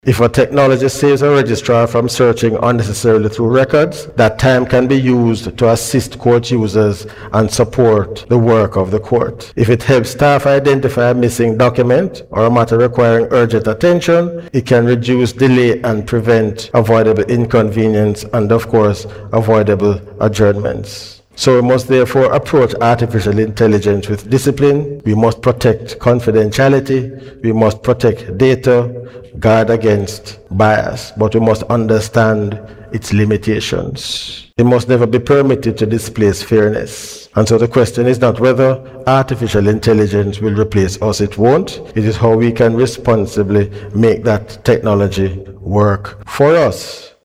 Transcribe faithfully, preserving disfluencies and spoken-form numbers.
If a technology saves a registrar from searching unnecessarily through records, that time can be used to assist court users and support the work of the court. If it helps staff identify a missing document or a matter requiring urgent attention, it can reduce delay and prevent avoidable inconvenience and, of course, avoidable adjournments. So we must therefore approach artificial intelligence with discipline. We must protect confidentiality. We must protect data, guard against bias, but we must understand its limitations. It must never be permitted to displace fairness. And so the question is not whether artificial intelligence will replace us. It won't. It is how we can responsibly make that technology work for us.